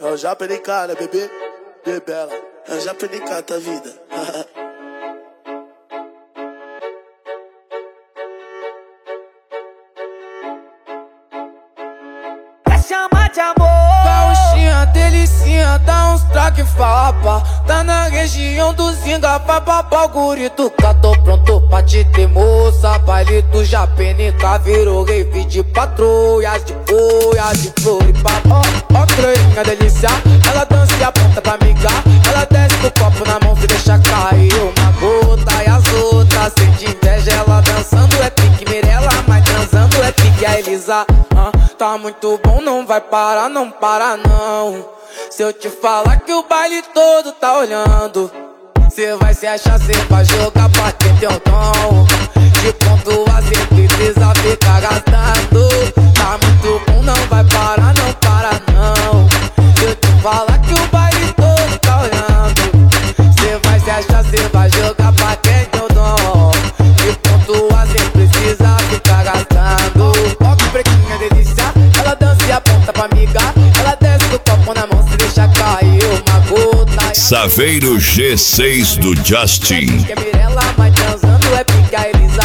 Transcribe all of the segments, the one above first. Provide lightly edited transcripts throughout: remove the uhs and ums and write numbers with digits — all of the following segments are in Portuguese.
Eu já perdi cara, bebê, bebela. Eu já perdi cara tua vida. Chama de amor. Gauchinha, delicinha, dá uns traque fapa. Tá na região do Zinga, papapá, o gurito. Tô pronto pra te ter, moça. Baile do Japenica virou rave de patrulhas, de boia, de Floripa. Ó, creinha, delícia, ela dança e aponta pra migar. Ela desce com o copo na mão e deixa cair uma gota. E as outras, sem de inveja, ela dançando é pique Mirella, mas transando é pique a Elisa. Tá muito bom, não vai parar, não para não. Se eu te falar que o baile todo tá olhando, cê vai se achar, cê vai jogar pra ter teu tom. De ponto a cê precisa ficar gastando. Tá muito bom, não vai parar, não para não. Se eu te falar que o baile todo tá olhando, cê vai se achar, cê vai jogar pra ter teu tom. De ponto a cê precisa ficar gastando. Ó que prequinha delícia, ela dança e aponta pra migar. Ela desce do copo na mão, se deixa cair uma gota. Saveiro G6 do Justin. Que é Mirella, mas transando é pique a Elisa.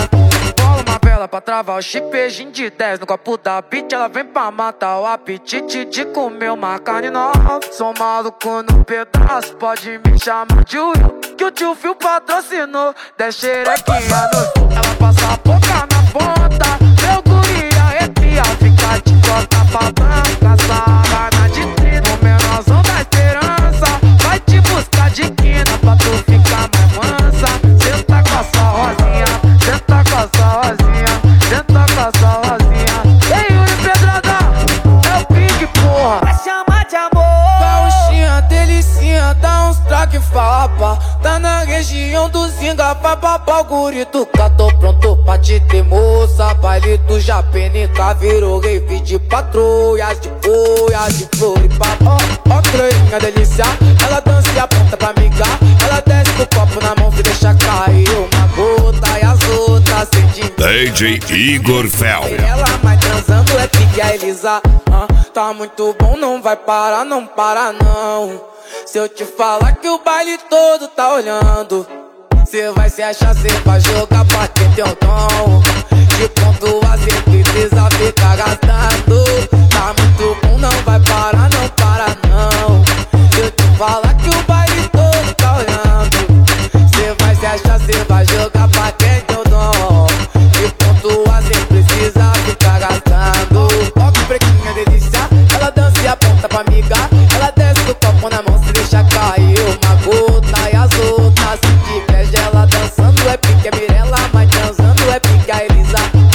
Bola uma vela pra travar o chip, beijinho de 10 no copo da beat. Ela vem pra matar o apetite de comer uma carne nova. Sou maluco no pedaço, pode me chamar de Will, que o tio Phil patrocinou. 10 xerequinha no... Ela passa a boca na ponta, meu guri arrepia, fica de costa pra branca, sarrana de trino, o menorzão da esperança vai te buscar de quina pra tu ficar mais mansa. Senta com a sua rosinha, senta com a sua rosinha, senta com a sua rosinha. Ei, Yuri Pedrada, é o Pink, porra. Chama de amor. Gauchinha, delicinha, dá uns traque fapa. Tá na região do Zinga, papapá, o gurito. Tô pronto pra te ter, moça. Baile do Japenica virou rave de patrulhas, de boia, de Floripa. Ó, creinha, delícia, ela dança e aponta pra migar. Ela desce com o copo na mão e deixa cair uma gota. E as outras sem de DJ Igor Fel. ela, mas transando é pique a Elisa. Tá muito bom, não vai parar, não para não. Se eu te falar que o baile todo tá olhando, cê vai se achar, cê vai jogar pra ter teu tom. De ponto a cê precisa ficar gastando. Tá muito bom, não vai parar, não para não. Se eu te falar que o baile todo tá olhando, cê vai se achar, cê vai jogar pra ter teu tom. De ponto a cê precisa ficar gastando. Ó que prequinha delícia, ela dança e aponta pra migar. Ela desce do copo na mão, se deixa cair uma gota. E as outras, se de inveja, ela dançando é pique é Mirella, mas transando é pique a Elisa.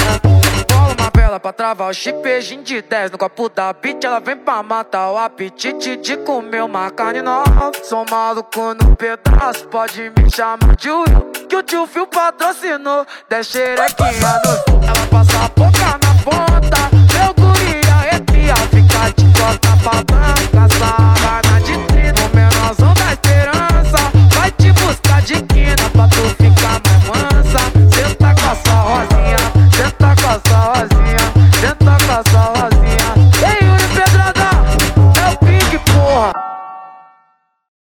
Bola uma vela pra travar o chip, beijinho de 10 no copo da beat. Ela vem pra matar o apetite de comer uma carne nova. Sou maluco no pedaço, pode me chamar de Will, que o tio Phil patrocinou. 10 xerequinha no... Ela passa a boca na ponta,